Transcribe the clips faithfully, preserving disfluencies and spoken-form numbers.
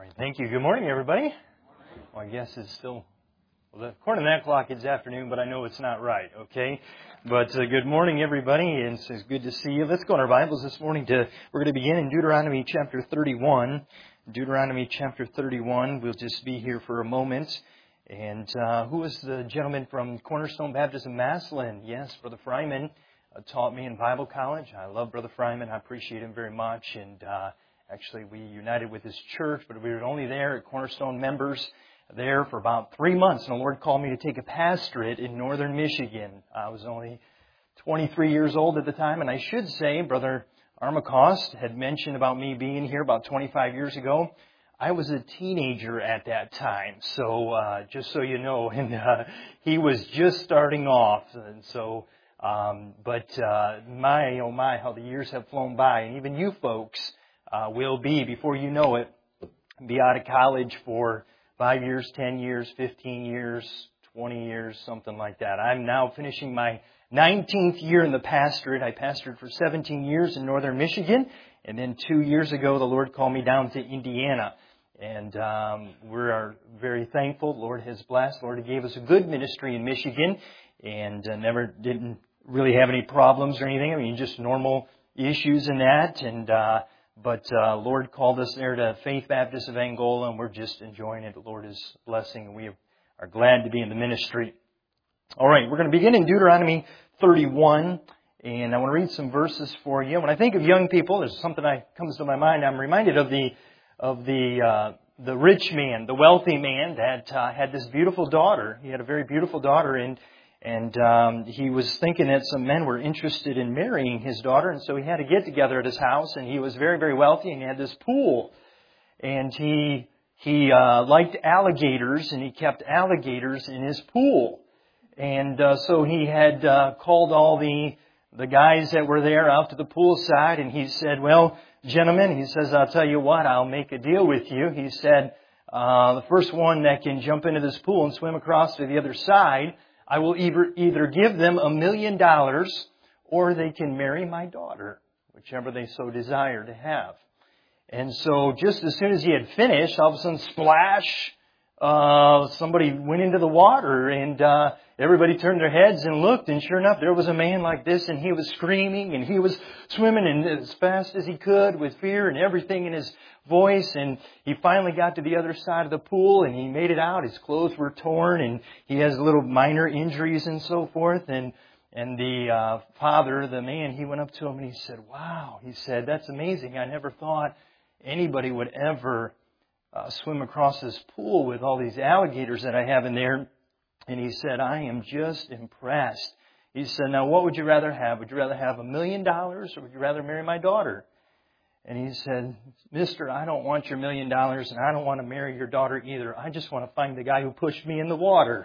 right, thank you. Good morning, everybody. Well, I guess it's still, well, according to that clock, it's afternoon, but I know it's not right, okay? But uh, good morning, everybody, and it's, it's good to see you. Let's go in our Bibles this morning to, we're going to begin in Deuteronomy chapter thirty-one. Deuteronomy chapter thirty-one. We'll just be here for a moment. And uh, who was the gentleman from Cornerstone Baptist in Massillon? Yes, Brother Fryman uh, taught me in Bible college. I love Brother Fryman. I appreciate him very much. And uh, actually, we united with his church, but we were only there at Cornerstone members there for about three months. And the Lord called me to take a pastorate in northern Michigan. I was only twenty-three years old at the time. And I should say, Brother Armacost had mentioned about me being here about twenty-five years ago. I was a teenager at that time, so uh, just so you know, and uh, he was just starting off, and so, um, but uh, my, oh my, how the years have flown by, and even you folks uh, will be, before you know it, be out of college for five years, ten years, fifteen years, twenty years, something like that. I'm now finishing my nineteenth year in the pastorate. I pastored for seventeen years in northern Michigan, and then two years ago, the Lord called me down to Indiana. And um, we are very thankful. The Lord has blessed. The Lord gave us a good ministry in Michigan and uh, never didn't really have any problems or anything. I mean, just normal issues in that. And uh, But uh, Lord called us there to Faith Baptist of Angola, and we're just enjoying it. The Lord is blessing, and we are glad to be in the ministry. All right, we're going to begin in Deuteronomy thirty-one. And I want to read some verses for you. When I think of young people, there's something that comes to my mind. I'm reminded of the of the uh, the rich man, the wealthy man that uh, had this beautiful daughter. He had a very beautiful daughter, and and um, he was thinking that some men were interested in marrying his daughter, and so he had a get together at his house. And he was very very wealthy, and he had this pool, and he he uh, liked alligators, and he kept alligators in his pool, and uh, so he had uh, called all the the guys that were there out to the poolside, and he said, well, gentlemen, he says, I'll tell you what, I'll make a deal with you. He said, uh, the first one that can jump into this pool and swim across to the other side, I will either, either give them a million dollars or they can marry my daughter, whichever they so desire to have. And so just as soon as he had finished, all of a sudden, splash, uh, somebody went into the water, and uh, everybody turned their heads and looked, and sure enough, there was a man like this, and he was screaming, and he was swimming in as fast as he could with fear and everything in his voice, and he finally got to the other side of the pool, and he made it out. His clothes were torn, and he has little minor injuries and so forth, and and the uh, father, the man, he went up to him, and he said, wow, he said, that's amazing. I never thought anybody would ever uh, swim across this pool with all these alligators that I have in there. And he said, I am just impressed. He said, now what would you rather have? Would you rather have a million dollars or would you rather marry my daughter? And he said, mister, I don't want your million dollars and I don't want to marry your daughter either. I just want to find the guy who pushed me in the water.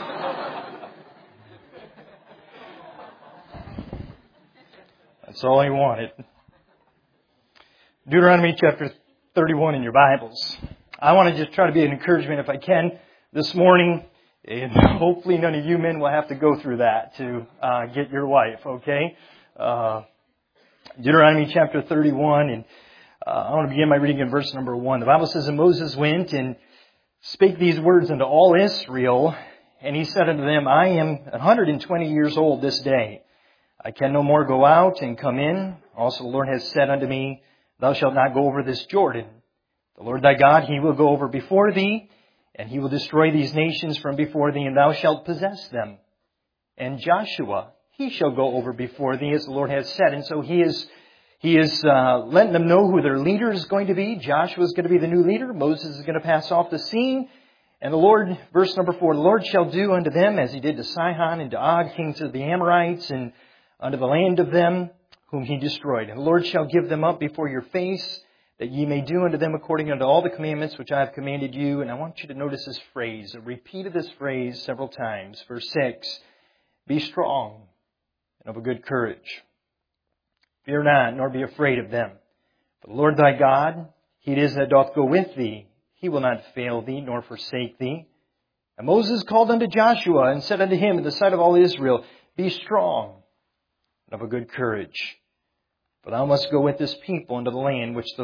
That's all he wanted. Deuteronomy chapter thirty-one in your Bibles. I want to just try to be an encouragement if I can this morning. And hopefully none of you men will have to go through that to uh, get your wife, okay? Uh, Deuteronomy chapter thirty-one, and uh, I want to begin by reading in verse number one. The Bible says, and Moses went and spake these words unto all Israel, and he said unto them, I am one hundred twenty years old this day. I can no more go out and come in. Also the Lord has said unto me, thou shalt not go over this Jordan. The Lord thy God, he will go over before thee, and he will destroy these nations from before thee, and thou shalt possess them. And Joshua, he shall go over before thee, as the Lord has said. And so he is, he is uh, letting them know who their leader is going to be. Joshua is going to be the new leader. Moses is going to pass off the scene. And the Lord, verse number four, the Lord shall do unto them as he did to Sihon and to Og, kings of the Amorites, and unto the land of them whom he destroyed. And the Lord shall give them up before your face, that ye may do unto them according unto all the commandments which I have commanded you. And I want you to notice this phrase, a repeat of this phrase several times. Verse six, be strong and of a good courage. Fear not, nor be afraid of them. For the Lord thy God, he it is that doth go with thee. He will not fail thee, nor forsake thee. And Moses called unto Joshua and said unto him in the sight of all Israel, be strong and of a good courage. For thou must go with this people into the land which the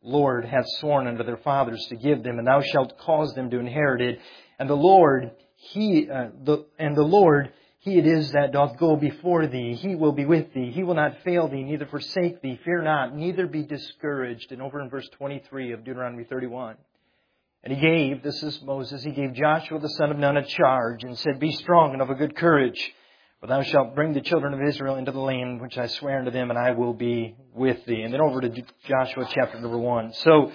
Lord hath sworn unto their fathers to give them, and thou shalt cause them to inherit it. And the Lord, He, uh, the, and the Lord, He it is that doth go before thee. He will be with thee. He will not fail thee, neither forsake thee. Fear not, neither be discouraged. And over in verse twenty-three of Deuteronomy thirty-one. And He gave, this is Moses, He gave Joshua the son of Nun a charge, and said, Be strong and of a good courage. For thou shalt bring the children of Israel into the land which I swear unto them, and I will be with thee. And then over to Joshua chapter number one. So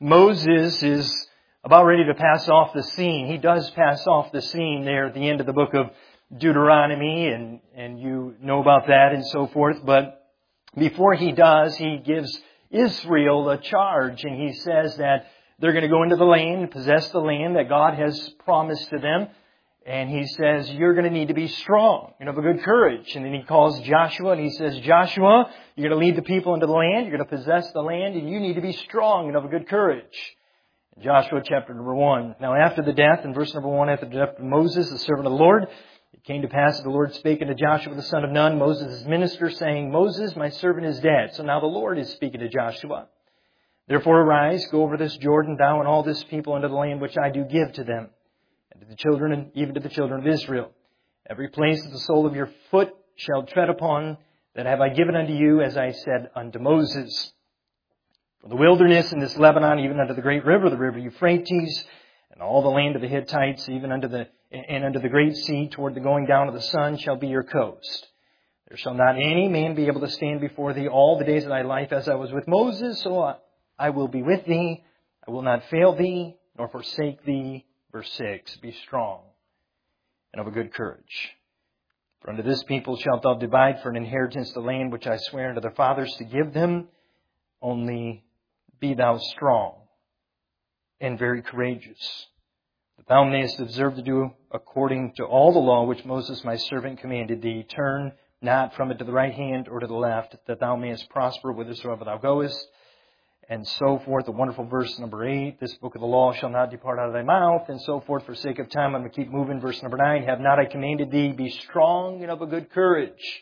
Moses is about ready to pass off the scene. He does pass off the scene there at the end of the book of Deuteronomy, and, and you know about that and so forth. But before he does, he gives Israel a charge, and he says that they're going to go into the land, possess the land that God has promised to them. And he says, you're going to need to be strong and of a good courage. And then he calls Joshua and he says, Joshua, you're going to lead the people into the land. You're going to possess the land and you need to be strong and of a good courage. Joshua chapter number one. Now after the death, in verse number one, after the death of Moses, the servant of the Lord, it came to pass that the Lord spake unto Joshua the son of Nun, Moses' minister, saying, Moses, my servant is dead. So now the Lord is speaking to Joshua. Therefore arise, go over this Jordan, thou and all this people into the land which I do give to them. And to the children, and even to the children of Israel. Every place that the sole of your foot shall tread upon, that have I given unto you, as I said unto Moses. From the wilderness in this Lebanon, even unto the great river, the river Euphrates, and all the land of the Hittites, even unto the, and unto the great sea, toward the going down of the sun, shall be your coast. There shall not any man be able to stand before thee all the days of thy life, as I was with Moses, so I will be with thee. I will not fail thee, nor forsake thee. Verse six, be strong and of a good courage. For unto this people shalt thou divide for an inheritance the land which I swear unto their fathers to give them. Only be thou strong and very courageous, that thou mayest observe to do according to all the law which Moses my servant commanded thee. Turn not from it to the right hand or to the left, that thou mayest prosper whithersoever thou goest. And so forth. The wonderful verse number eight, this book of the law shall not depart out of thy mouth, and so forth. For sake of time, I'm going to keep moving. Verse number nine, have not I commanded thee, be strong and of a good courage.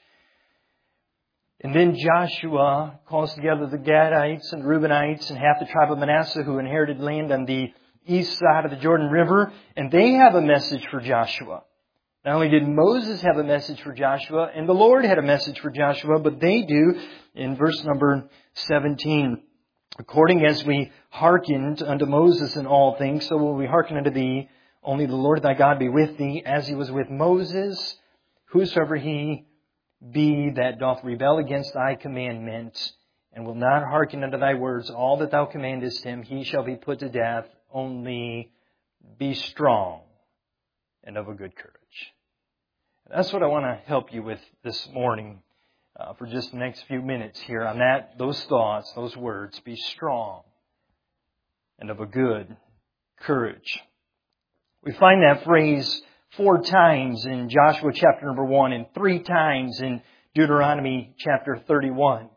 And then Joshua calls together the Gadites and Reubenites and half the tribe of Manasseh who inherited land on the east side of the Jordan River, and they have a message for Joshua. Not only did Moses have a message for Joshua, and the Lord had a message for Joshua, but they do in verse number seventeen. According as we hearkened unto Moses in all things, so will we hearken unto thee. Only the Lord thy God be with thee, as he was with Moses. Whosoever he be that doth rebel against thy commandment, and will not hearken unto thy words, all that thou commandest him, he shall be put to death. Only be strong and of a good courage. That's what I want to help you with this morning. Uh, for just the next few minutes here on that, those thoughts, those words, be strong and of a good courage. We find that phrase four times in Joshua chapter number one and three times in Deuteronomy chapter thirty-one.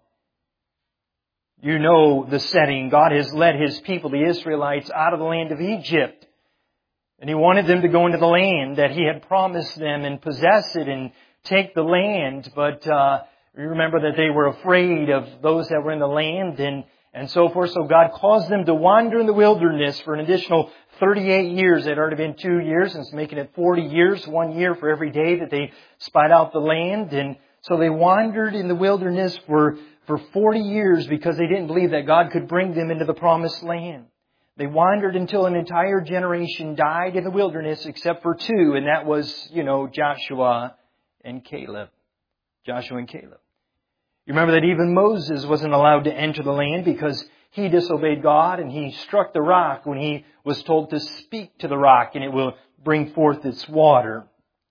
You know the setting. God has led His people, the Israelites, out of the land of Egypt. And He wanted them to go into the land that He had promised them and possess it and take the land, but uh you remember that they were afraid of those that were in the land and, and so forth. So God caused them to wander in the wilderness for an additional thirty-eight years. It had already been two years, and it's making it forty years, one year for every day that they spied out the land. And so they wandered in the wilderness for, for forty years because they didn't believe that God could bring them into the promised land. They wandered until an entire generation died in the wilderness except for two, and that was, you know, Joshua and Caleb. Joshua and Caleb. You remember that even Moses wasn't allowed to enter the land because he disobeyed God and he struck the rock when he was told to speak to the rock and it will bring forth its water.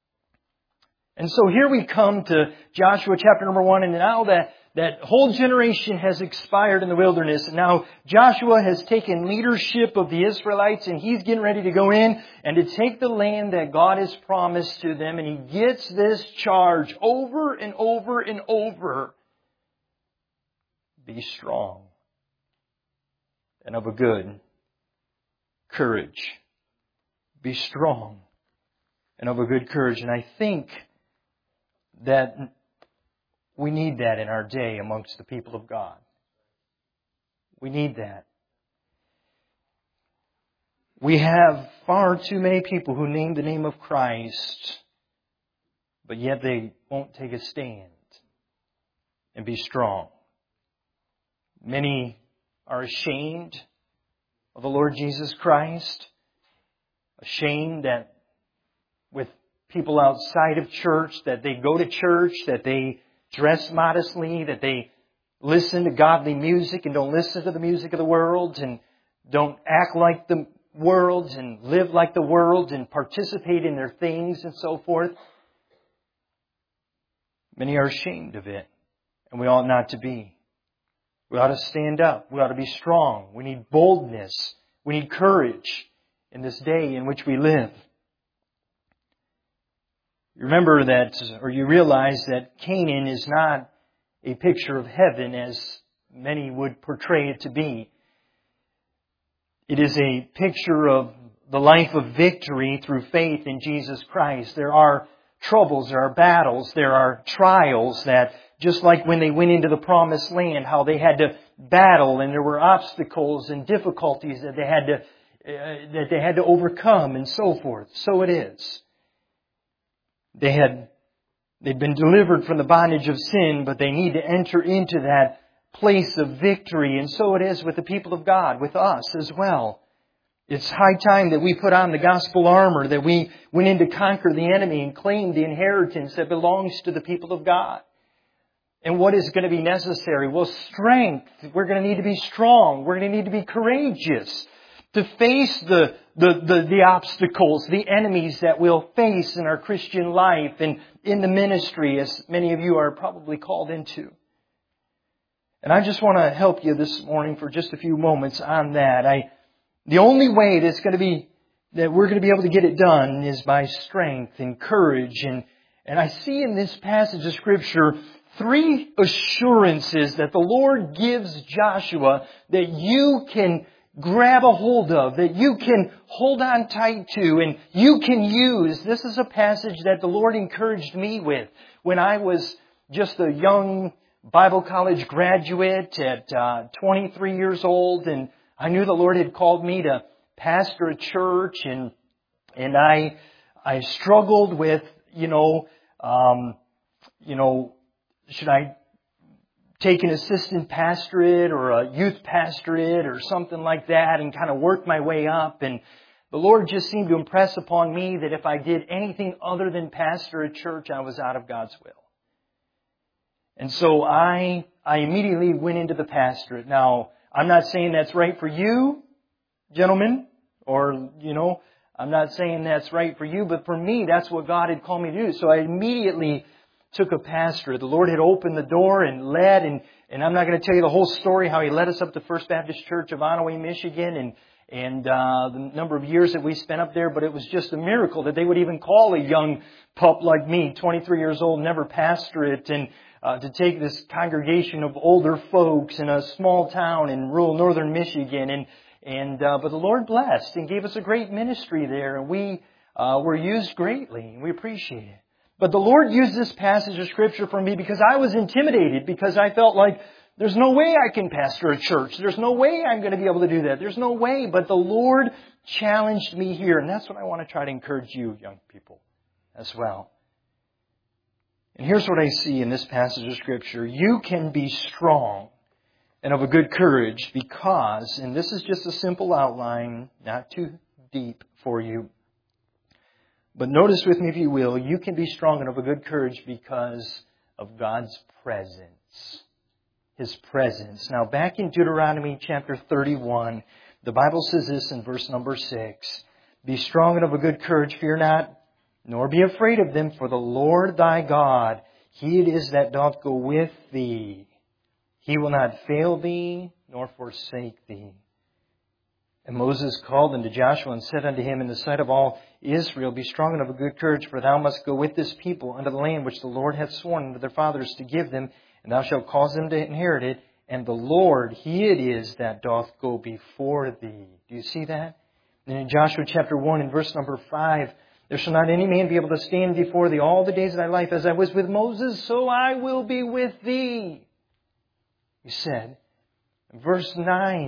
And so here we come to Joshua chapter number one, and now that that whole generation has expired in the wilderness, and now Joshua has taken leadership of the Israelites and he's getting ready to go in and to take the land that God has promised to them, and he gets this charge over and over and over. Be strong and of a good courage. Be strong and of a good courage. And I think that we need that in our day amongst the people of God. We need that. We have far too many people who name the name of Christ, but yet they won't take a stand and be strong. Many are ashamed of the Lord Jesus Christ, ashamed that with people outside of church, that they go to church, that they dress modestly, that they listen to godly music and don't listen to the music of the world, and don't act like the world and live like the world and participate in their things and so forth. Many are ashamed of it, and we ought not to be. We ought to stand up. We ought to be strong. We need boldness. We need courage in this day in which we live. You remember that, or you realize that Canaan is not a picture of heaven as many would portray it to be. It is a picture of the life of victory through faith in Jesus Christ. There are troubles, there are battles, there are trials that, just like when they went into the promised land, how they had to battle and there were obstacles and difficulties that they had to, uh, that they had to overcome and so forth. So it is. They had, they'd been delivered from the bondage of sin, but they need to enter into that place of victory. And so it is with the people of God, with us as well. It's high time that we put on the gospel armor, that we went in to conquer the enemy and claim the inheritance that belongs to the people of God. And what is going to be necessary? Well, strength. We're going to need to be strong. We're going to need to be courageous to face the, the, the, the obstacles, the enemies that we'll face in our Christian life and in the ministry, as many of you are probably called into. And I just want to help you this morning for just a few moments on that. I, the only way that's going to be, that we're going to be able to get it done is by strength and courage. And, and I see in this passage of Scripture three assurances that the Lord gives Joshua that you can grab a hold of, that you can hold on tight to, and you can use. This is a passage that the Lord encouraged me with when I was just a young Bible college graduate at uh, twenty-three years old, and I knew the Lord had called me to pastor a church, and and I I struggled with, you know, um, you know, should I take an assistant pastorate or a youth pastorate or something like that, and kind of work my way up. And the Lord just seemed to impress upon me that if I did anything other than pastor a church, I was out of God's will. And so I I immediately went into the pastorate. Now, I'm not saying that's right for you, gentlemen, or, you know, I'm not saying that's right for you, but for me, that's what God had called me to do. So I immediately took a pastorate. The Lord had opened the door and led, and, and I'm not going to tell you the whole story, how He led us up to First Baptist Church of Onaway, Michigan, and and uh, the number of years that we spent up there, but it was just a miracle that they would even call a young pup like me, twenty-three years old, never pastorate, and uh, to take this congregation of older folks in a small town in rural northern Michigan, and and uh, but the Lord blessed and gave us a great ministry there, and we uh, were used greatly, and we appreciate it. But the Lord used this passage of Scripture for me because I was intimidated, because I felt like there's no way I can pastor a church. There's no way I'm going to be able to do that. There's no way. But the Lord challenged me here. And that's what I want to try to encourage you, young people, as well. And here's what I see in this passage of Scripture. You can be strong and of a good courage because, and this is just a simple outline, not too deep for you, but notice with me, if you will, you can be strong and of a good courage because of God's presence. His presence. Now, back in Deuteronomy chapter thirty-one, the Bible says this in verse number six. Be strong and of a good courage, fear not, nor be afraid of them, for the Lord thy God, He it is that doth go with thee. He will not fail thee, nor forsake thee. And Moses called unto Joshua and said unto him in the sight of all Israel, Be strong and of a good courage, for thou must go with this people unto the land which the Lord hath sworn unto their fathers to give them, and thou shalt cause them to inherit it. And the Lord, He it is that doth go before thee. Do you see that? And in Joshua chapter one and verse number five, There shall not any man be able to stand before thee all the days of thy life. As I was with Moses, so I will be with thee. He said. In verse nine,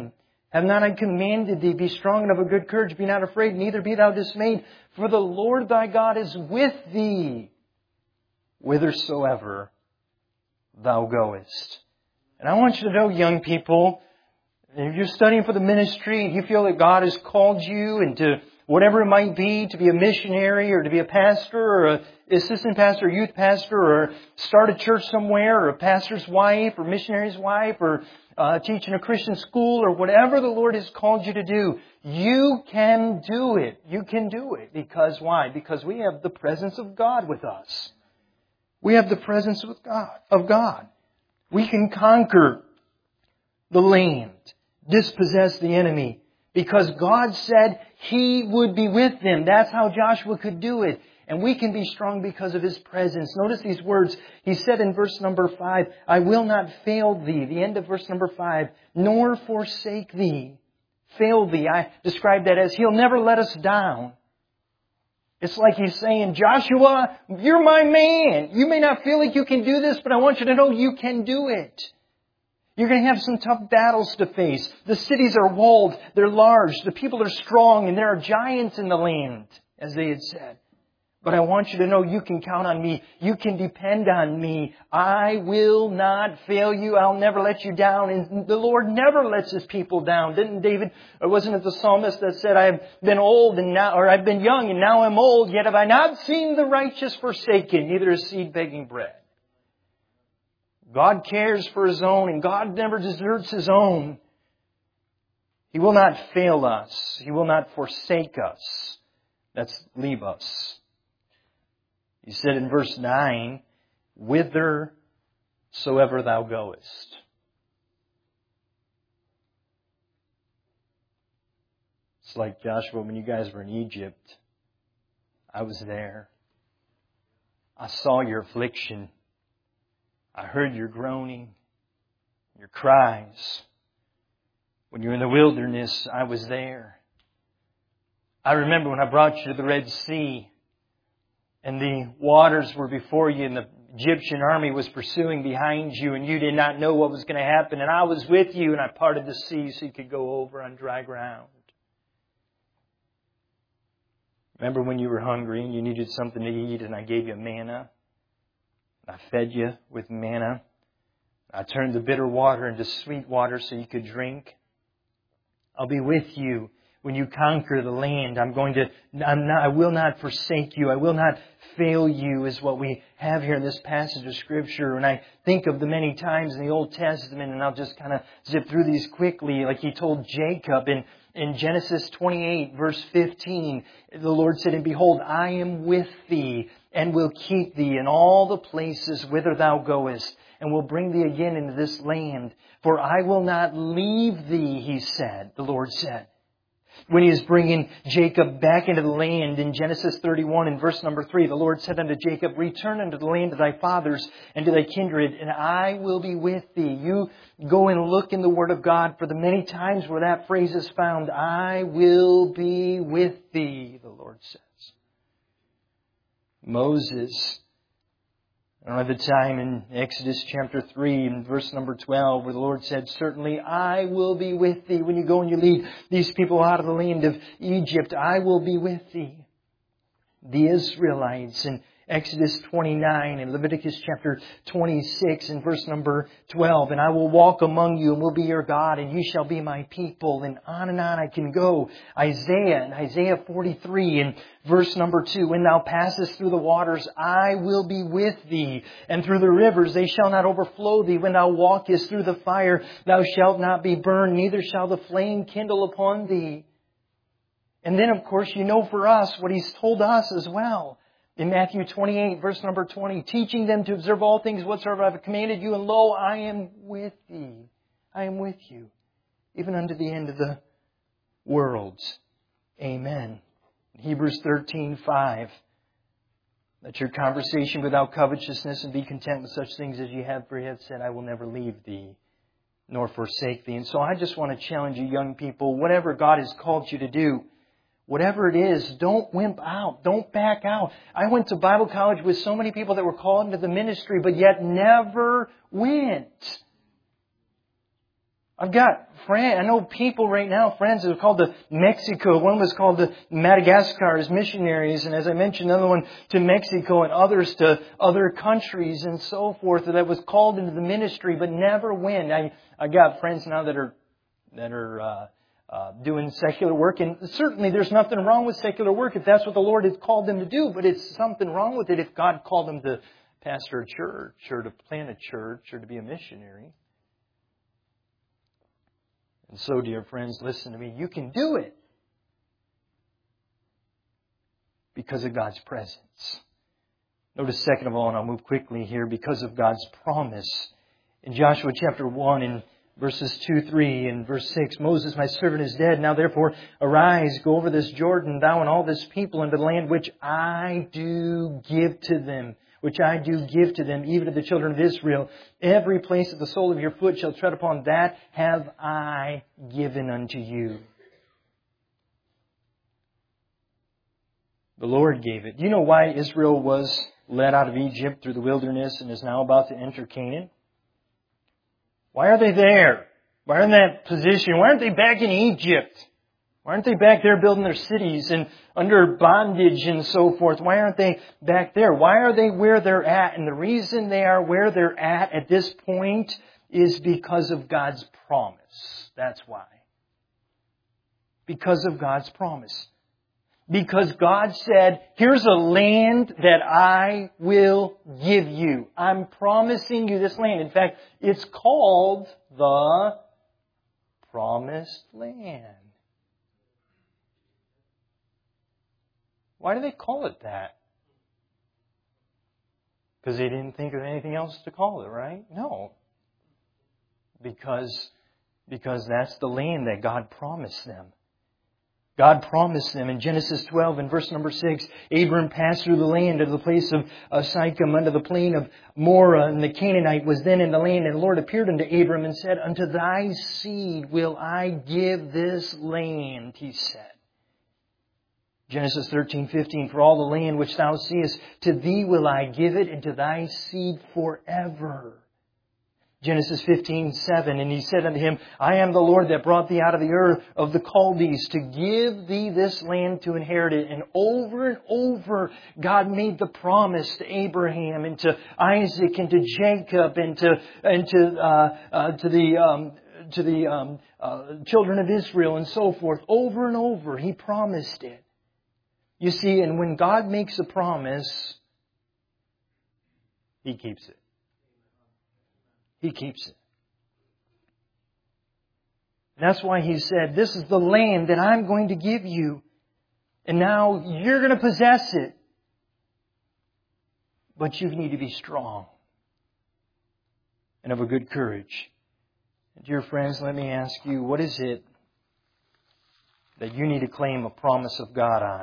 Have not I commanded thee, be strong and of a good courage, be not afraid, neither be thou dismayed, for the Lord thy God is with thee, whithersoever thou goest. And I want you to know, young people, if you're studying for the ministry and you feel that God has called you into whatever it might be, to be a missionary or to be a pastor or an assistant pastor, or youth pastor, or start a church somewhere, or a pastor's wife or missionary's wife, or uh, teach in a Christian school, or whatever the Lord has called you to do, you can do it. You can do it. Because why? Because we have the presence of God with us. We have the presence of God. Of God. We can conquer the land, dispossess the enemy, because God said He would be with them. That's how Joshua could do it. And we can be strong because of His presence. Notice these words. He said in verse number five, I will not fail thee. The end of verse number five. Nor forsake thee. Fail thee. I describe that as He'll never let us down. It's like He's saying, Joshua, you're my man. You may not feel like you can do this, but I want you to know you can do it. You're going to have some tough battles to face. The cities are walled. They're large. The people are strong. And there are giants in the land, as they had said. But I want you to know you can count on me. You can depend on me. I will not fail you. I'll never let you down. And the Lord never lets His people down. Didn't David, or wasn't it the psalmist that said, I've been old and now, or I've been young and now I'm old, yet have I not seen the righteous forsaken, neither his seed begging bread. God cares for His own, and God never deserts His own. He will not fail us. He will not forsake us. That's leave us. He said in verse nine, whithersoever thou goest. It's like Joshua, when you guys were in Egypt, I was there. I saw your affliction. I heard your groaning, your cries. When you were in the wilderness, I was there. I remember when I brought you to the Red Sea and the waters were before you and the Egyptian army was pursuing behind you and you did not know what was going to happen. And I was with you and I parted the sea so you could go over on dry ground. Remember when you were hungry and you needed something to eat and I gave you manna? I fed you with manna. I turned the bitter water into sweet water so you could drink. I'll be with you when you conquer the land. I'm going to, I'm not, I will not forsake you. I will not fail you, is what we have here in this passage of Scripture. And I think of the many times in the Old Testament, and I'll just kind of zip through these quickly, like He told Jacob in, in Genesis twenty-eight, verse fifteen. The Lord said, and behold, I am with thee, and will keep thee in all the places whither thou goest, and will bring thee again into this land. For I will not leave thee, He said, the Lord said. When He is bringing Jacob back into the land in Genesis thirty-one and verse number three, the Lord said unto Jacob, return unto the land of thy fathers and to thy kindred, and I will be with thee. You go and look in the Word of God for the many times where that phrase is found. I will be with thee, the Lord says. Moses, I don't have the time, in Exodus chapter three and verse number twelve, where the Lord said, certainly I will be with thee when you go and you lead these people out of the land of Egypt. I will be with thee. The Israelites in Exodus twenty-nine and Leviticus chapter twenty-six and verse number twelve. And I will walk among you and will be your God and you shall be my people. And on and on I can go. Isaiah and Isaiah forty-three and verse number two. When thou passest through the waters, I will be with thee. And through the rivers, they shall not overflow thee. When thou walkest through the fire, thou shalt not be burned, neither shall the flame kindle upon thee. And then, of course, you know for us what He's told us as well. In Matthew twenty-eight, verse number twenty, teaching them to observe all things whatsoever I have commanded you, and lo, I am with thee. I am with you, even unto the end of the world. Amen. Hebrews thirteen five. Let your conversation without covetousness and be content with such things as you have, for He hath said, I will never leave thee, nor forsake thee. And so I just want to challenge you young people, whatever God has called you to do, whatever it is, don't wimp out. Don't back out. I went to Bible college with so many people that were called into the ministry, but yet never went. I've got friends, I know people right now, friends who are called to Mexico. One was called to Madagascar as missionaries, and as I mentioned, another one to Mexico, and others to other countries and so forth, that was called into the ministry but never went. I I got friends now that are that are uh, uh, doing secular work, and certainly there's nothing wrong with secular work if that's what the Lord has called them to do, but it's something wrong with it if God called them to pastor a church or to plant a church or to be a missionary. And so, dear friends, listen to me. You can do it because of God's presence. Notice, second of all, and I'll move quickly here, because of God's promise. In Joshua chapter one, in verses two, three, and verse six, Moses, my servant, is dead. Now therefore, arise, go over this Jordan, thou and all this people, into the land which I do give to them. Which I do give to them, even to the children of Israel. Every place that the sole of your foot shall tread upon, that have I given unto you. The Lord gave it. Do you know why Israel was led out of Egypt through the wilderness and is now about to enter Canaan? Why are they there? Why are they in that position? Why aren't they back in Egypt? Why aren't they back there building their cities and under bondage and so forth? Why aren't they back there? Why are they where they're at? And the reason they are where they're at at this point is because of God's promise. That's why. Because of God's promise. Because God said, here's a land that I will give you. I'm promising you this land. In fact, it's called the Promised Land. Why do they call it that? Because they didn't think of anything else to call it, right? No. Because, because that's the land that God promised them. God promised them in Genesis twelve and verse number six, Abram passed through the land to the place of, of Sychem unto the plain of Morah, and the Canaanite was then in the land. And the Lord appeared unto Abram and said, unto thy seed will I give this land, He said. Genesis thirteen fifteen, for all the land which thou seest, to thee will I give it, and to thy seed forever. Genesis fifteen seven, and He said unto him, I am the Lord that brought thee out of the earth of the Chaldees to give thee this land to inherit it. And over and over, God made the promise to Abraham and to Isaac and to Jacob and to and to uh, uh, to the um, to the um, uh, children of Israel and so forth. Over and over, He promised it. You see, and when God makes a promise, He keeps it. He keeps it. And that's why He said, this is the land that I'm going to give you. And now you're going to possess it. But you need to be strong and of a good courage. And dear friends, let me ask you, what is it that you need to claim a promise of God on?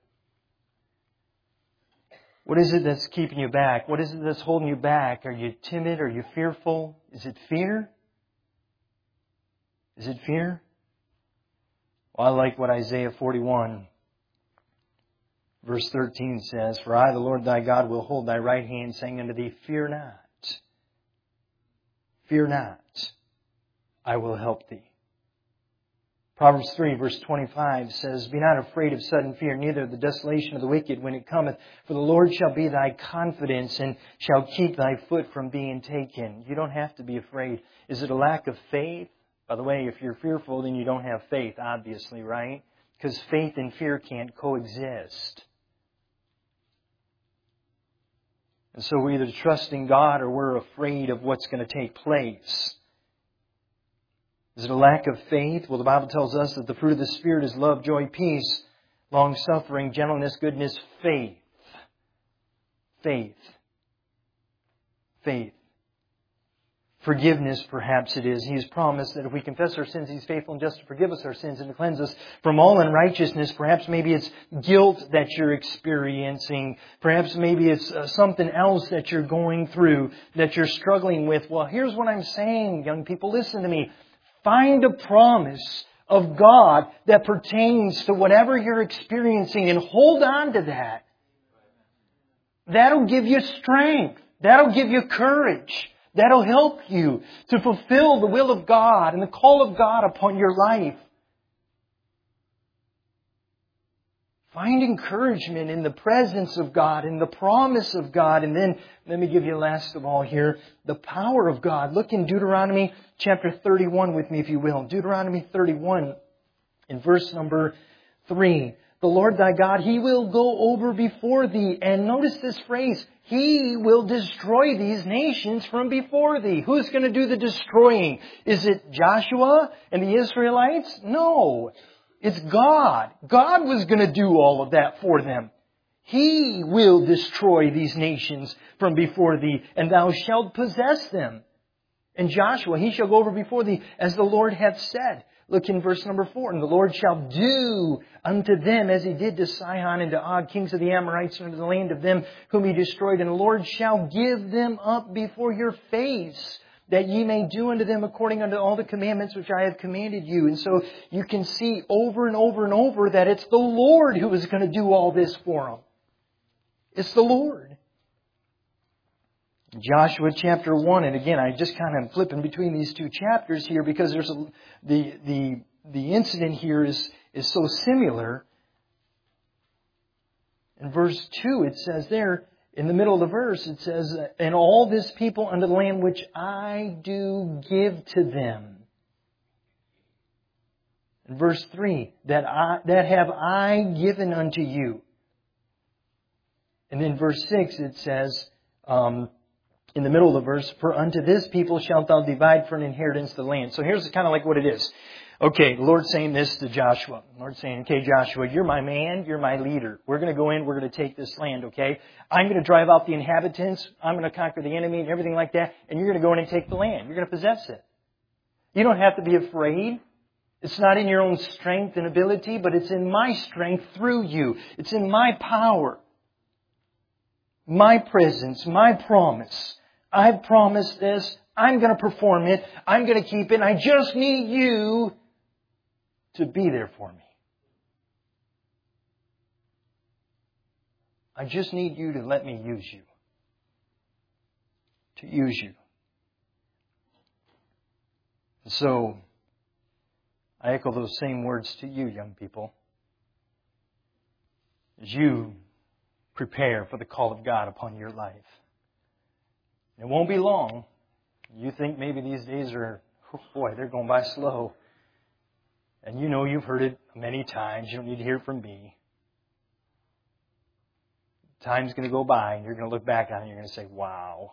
What is it that's keeping you back? What is it that's holding you back? Are you timid? Are you fearful? Is it fear? Is it fear? Well, I like what Isaiah forty-one, verse thirteen says, for I, the Lord thy God, will hold thy right hand, saying unto thee, fear not. Fear not. I will help thee. Proverbs three, verse twenty-five says, be not afraid of sudden fear, neither of the desolation of the wicked when it cometh. For the Lord shall be thy confidence, and shall keep thy foot from being taken. You don't have to be afraid. Is it a lack of faith? By the way, if you're fearful, then you don't have faith, obviously, right? Because faith and fear can't coexist. And so we either trust in God or we're afraid of what's going to take place. Is it a lack of faith? Well, the Bible tells us that the fruit of the Spirit is love, joy, peace, long-suffering, gentleness, goodness, faith. Faith. Faith. Forgiveness, perhaps it is. He has promised that if we confess our sins, He's faithful and just to forgive us our sins and to cleanse us from all unrighteousness. Perhaps maybe it's guilt that you're experiencing. Perhaps maybe it's uh, something else that you're going through, that you're struggling with. Well, here's what I'm saying, young people. Listen to me. Find a promise of God that pertains to whatever you're experiencing and hold on to that. That'll give you strength. That'll give you courage. that'll help you to fulfill the will of God and the call of God upon your life. Find encouragement in the presence of God, in the promise of God. And then, let me give you last of all here, the power of God. Look in Deuteronomy chapter thirty-one with me, if you will. Deuteronomy thirty-one, in verse number three. The Lord thy God, He will go over before thee. And notice this phrase, He will destroy these nations from before thee. Who's going to do the destroying? Is it Joshua and the Israelites? No. It's God. God was going to do all of that for them. He will destroy these nations from before thee, and thou shalt possess them. And Joshua, he shall go over before thee, as the Lord hath said. Look in verse number four. And the Lord shall do unto them as He did to Sihon and to Og, kings of the Amorites, and unto the land of them whom He destroyed. And the Lord shall give them up before your face, that ye may do unto them according unto all the commandments which I have commanded you. And so you can see over and over and over that it's the Lord who is going to do all this for them. It's the Lord. Joshua chapter one, and again, I just kind of flipping between these two chapters here because there's a, the the the incident here is is so similar. In verse two, it says there, in the middle of the verse, it says, and all this people unto the land which I do give to them. In verse three, that I that have I given unto you. And then verse six, it says, um, in the middle of the verse, for unto this people shalt thou divide for an inheritance the land. So here's kind of like what it is. Okay, the Lord's saying this to Joshua. The Lord's saying, okay, Joshua, you're my man, you're my leader. We're going to go in, we're going to take this land, okay? I'm going to drive out the inhabitants, I'm going to conquer the enemy and everything like that, and you're going to go in and take the land. You're going to possess it. You don't have to be afraid. It's not in your own strength and ability, but it's in my strength through you. It's in my power, my presence, my promise. I've promised this. I'm going to perform it. I'm going to keep it. I just need you to be there for me. I just need you to let me use you. To use you. So, I echo those same words to you, young people. As you prepare for the call of God upon your life. It won't be long. You think maybe these days are, oh boy, they're going by slow. And you know you've heard it many times. You don't need to hear it from me. Time's going to go by and you're going to look back on it and you're going to say, wow.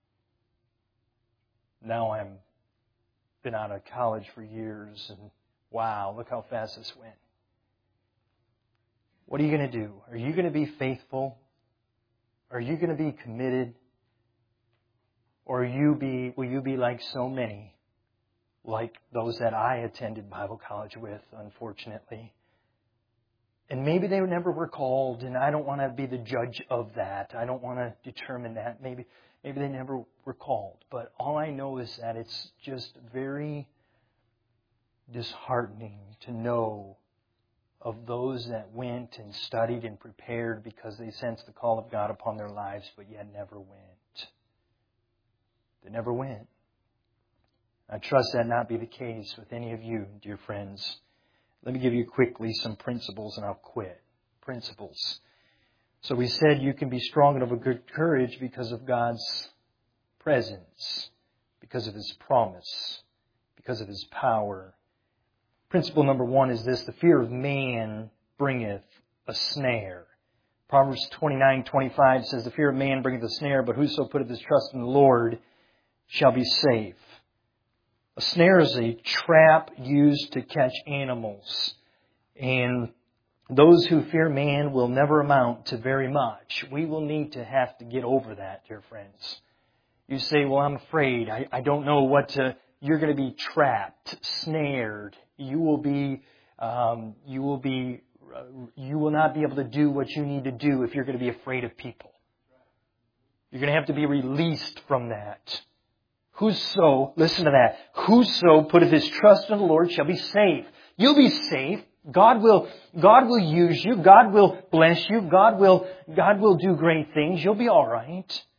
Now I'm been out of college for years and wow, look how fast this went. What are you going to do? Are you going to be faithful? Are you going to be committed? Or you be, will you be like so many, like those that I attended Bible college with, unfortunately? And maybe they never were called, and I don't want to be the judge of that. I don't want to determine that. Maybe, maybe they never were called. But all I know is that it's just very disheartening to know of those that went and studied and prepared because they sensed the call of God upon their lives, but yet never went. They never went. I trust that not be the case with any of you, dear friends. Let me give you quickly some principles and I'll quit. Principles. So we said you can be strong and of a good courage because of God's presence, because of His promise, because of His power. Principle number one is this: the fear of man bringeth a snare. Proverbs twenty-nine twenty-five says, the fear of man bringeth a snare, but whoso putteth his trust in the Lord shall be safe. A snare is a trap used to catch animals. And those who fear man will never amount to very much. We will need to have to get over that, dear friends. You say, well, I'm afraid. I, I don't know what to... You're going to be trapped, snared. You will be... Um, you will be... Uh, you will not be able to do what you need to do if you're going to be afraid of people. You're going to have to be released from that. Whoso, listen to that, whoso putteth his trust in the Lord shall be safe. You'll be safe. God will, God will use you. God will bless you. God will, God will do great things. You'll be all right.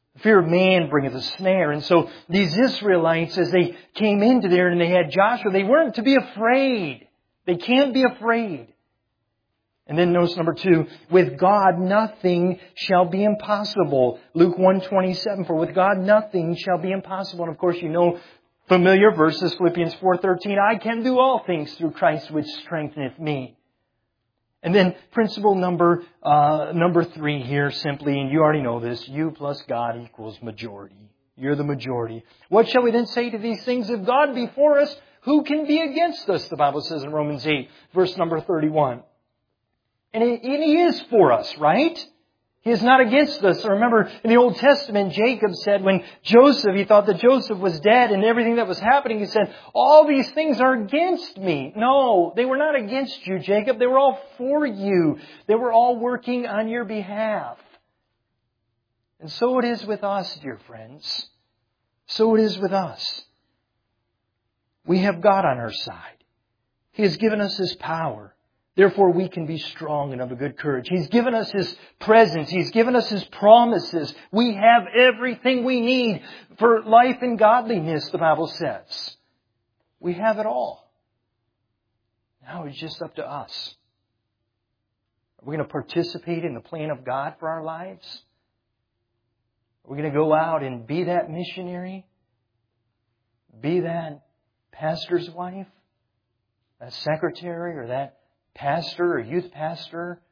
The fear of man bringeth a snare. And so these Israelites, as they came into there and they had Joshua, they weren't to be afraid. They can't be afraid. And then notice number two, with God nothing shall be impossible. Luke one twenty-seven, for with God nothing shall be impossible. And of course you know familiar verses, Philippians four thirteen, I can do all things through Christ which strengtheneth me. And then principle number uh, number three here simply, and you already know this, you plus God equals majority. You're the majority. What shall we then say to these things? If God be for us, who can be against us? The Bible says in Romans eight, verse number thirty-one. And He, and he is for us, right? He is not against us. Remember, in the Old Testament, Jacob said when Joseph, he thought that Joseph was dead and everything that was happening, he said, all these things are against me. No, they were not against you, Jacob. They were all for you. They were all working on your behalf. And so it is with us, dear friends. So it is with us. We have God on our side. He has given us His power. Therefore, we can be strong and of a good courage. He's given us His presence. He's given us His promises. We have everything we need for life and godliness, the Bible says. We have it all. Now it's just up to us. Are we going to participate in the plan of God for our lives? Are we going to go out and be that missionary? Be that pastor's wife? That secretary or that pastor or youth pastor,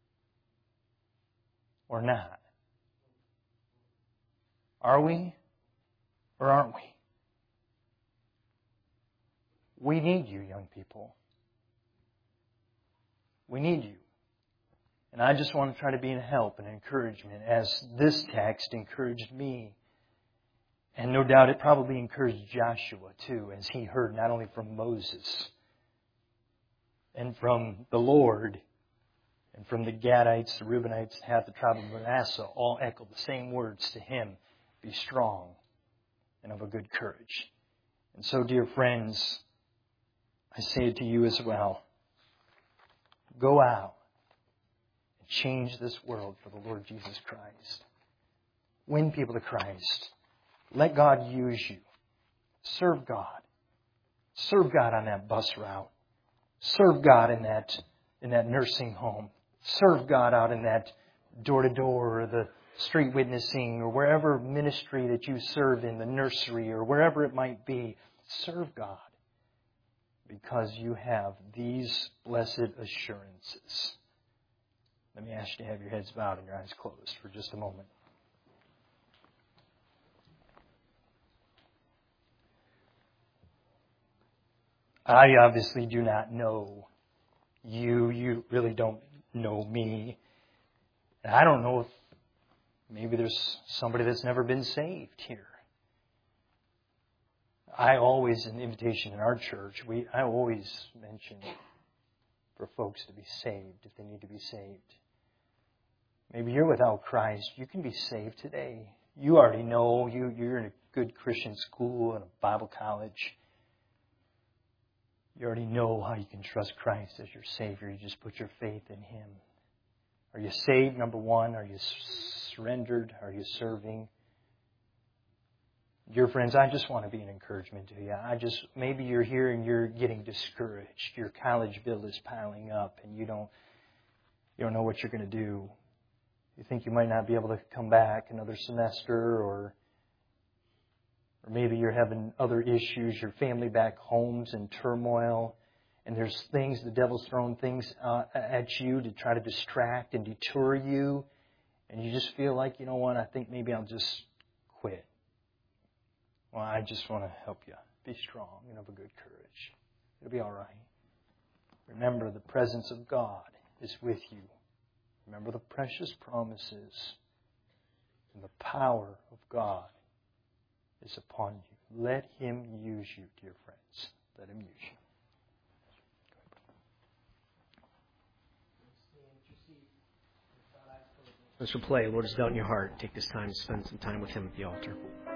or not? Are we or aren't we? We need you, young people. We need you. And I just want to try to be a help and encouragement as this text encouraged me. And no doubt it probably encouraged Joshua too, as he heard not only from Moses and from the Lord, and from the Gadites, the Reubenites, half the tribe of Manasseh, all echoed the same words to him. Be strong and of a good courage. And so, dear friends, I say it to you as well. Go out and change this world for the Lord Jesus Christ. Win people to Christ. Let God use you. Serve God. Serve God on that bus route. Serve God in that in that nursing home. Serve God out in that door-to-door or the street witnessing or wherever ministry that you serve in, the nursery or wherever it might be. Serve God because you have these blessed assurances. Let me ask you to have your heads bowed and your eyes closed for just a moment. I obviously do not know you. You really don't know me. And I don't know if maybe there's somebody that's never been saved here. I always, in the invitation in our church, we I always mention for folks to be saved if they need to be saved. Maybe you're without Christ. You can be saved today. You already know. You, you're in a good Christian school and a Bible college. You already know how you can trust Christ as your Savior. You just put your faith in Him. Are you saved, number one? Are you surrendered? Are you serving? Dear friends, I just want to be an encouragement to you. I just, maybe you're here and you're getting discouraged. Your college bill is piling up and you don't, you don't know what you're going to do. You think you might not be able to come back another semester, or Or maybe you're having other issues, your family back home's in turmoil, and there's things, the devil's throwing things uh, at you to try to distract and deter you, and you just feel like, you know what, I think maybe I'll just quit. Well, I just want to help you. Be strong and of a good courage. It'll be all right. Remember, the presence of God is with you. Remember the precious promises and the power of God is upon you. Let Him use you, dear friends. Let Him use you. Let's play. Lord is doubt in your heart. Take this time to spend some time with Him at the altar.